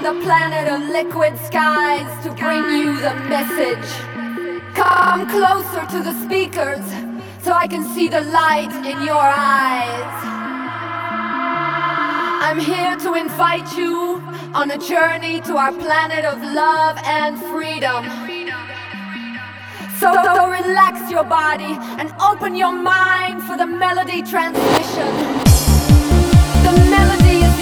the planet of liquid skies to bring you the message. Come closer to the speakers so I can see the light in your eyes. I'm here to invite you on a journey to our planet of love and freedom. So relax your body and open your mind for the melody transmission. The melody is